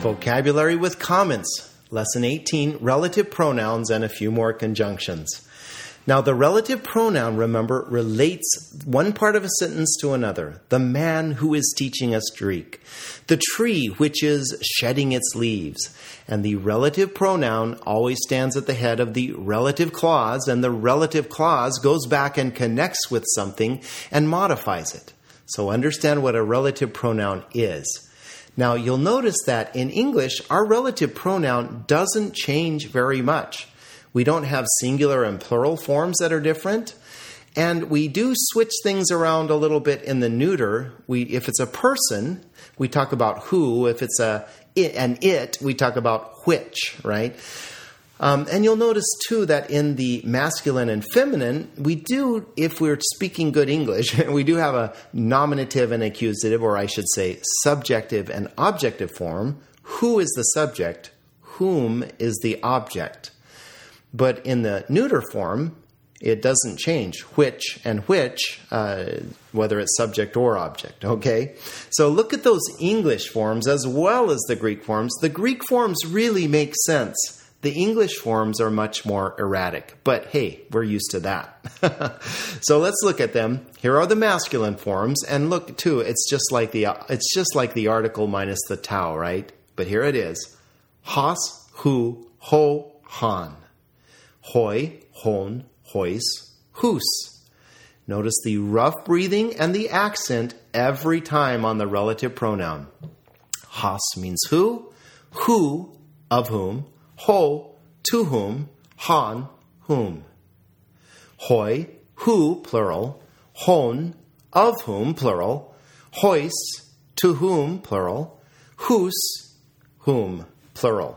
Vocabulary with comments. Lesson 18, relative pronouns and a few more conjunctions. Now, the relative pronoun, remember, relates one part of a sentence to another. The man who is teaching us Greek. The tree which is shedding its leaves. And the relative pronoun always stands at the head of the relative clause, and the relative clause goes back and connects with something and modifies it. So understand what a relative pronoun is. Now, you'll notice that in English, our relative pronoun doesn't change very much. We don't have singular and plural forms that are different. And we do switch things around a little bit in the neuter. If it's a person, we talk about who. If it's an it, we talk about which, right? And you'll notice, too, that in the masculine and feminine, we do, if we're speaking good English, we do have a nominative and accusative, or I should say subjective and objective form. Who is the subject? Whom is the object? But in the neuter form, it doesn't change. Which and which, whether it's subject or object, okay? So look at those English forms as well as the Greek forms. The Greek forms really make sense. The English forms are much more erratic, but hey, we're used to that. So let's look at them. Here are the masculine forms, and look too. It's just like the article minus the tau, right? But here it is: has, hu, ho, han, hoi, hon, hois, hus. Notice the rough breathing and the accent every time on the relative pronoun. Has means who of whom. Ho, to whom. Han, whom. Hoi, who, plural. Hon, of whom, plural. Hois, to whom, plural. Hus, whom, plural.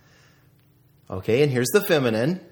Okay, and here's the feminine.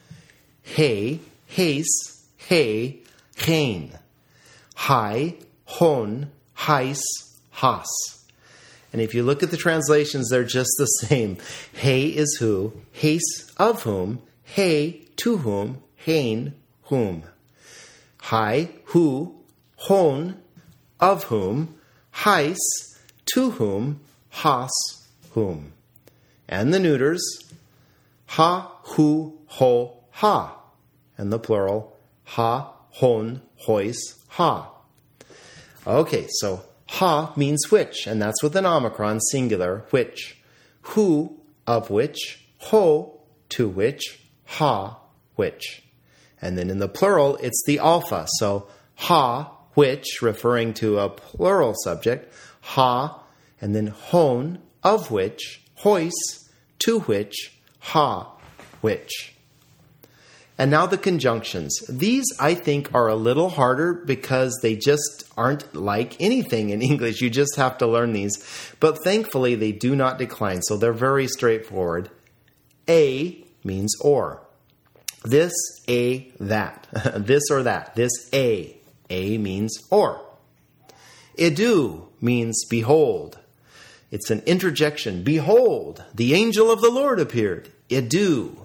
He, heis, he, hein. Hai, hon, heis, has. And if you look at the translations, they're just the same. He is who, heis of whom, he to whom, hein whom. Hai, who, hon of whom, heis to whom, has whom. And the neuters, ha, hu, ho, ha. And the plural, ha, hon, hois, ha. Okay, so ha means which, and that's with an omicron, singular, which. Who, of which. Ho, to which. Ha, which. And then in the plural, it's the alpha. So ha, which, referring to a plural subject. Ha, and then hon, of which. Hois, to which. Ha, which. And now the conjunctions. These, I think, are a little harder because they just aren't like anything in English. You just have to learn these. But thankfully, they do not decline, so they're very straightforward. A means or. This, a, that. This or that. This, a. A means or. Idu means behold. It's an interjection. Behold, the angel of the Lord appeared. Idu.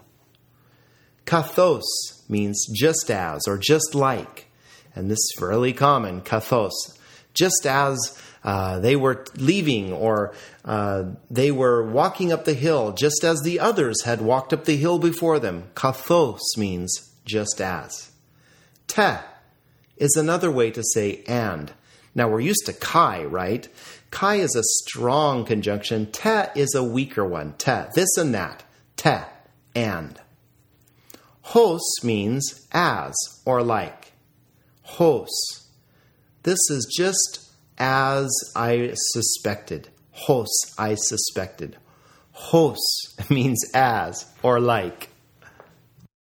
Kathos means just as or just like. And this is fairly common, kathos. Just as they were leaving or they were walking up the hill, just as the others had walked up the hill before them. Kathos means just as. Te is another way to say and. Now we're used to kai, right? Kai is a strong conjunction. Te is a weaker one. Te, this and that. Te, and. Hos means as or like. Hos. This is just as I suspected. Hos, I suspected. Hos means as or like.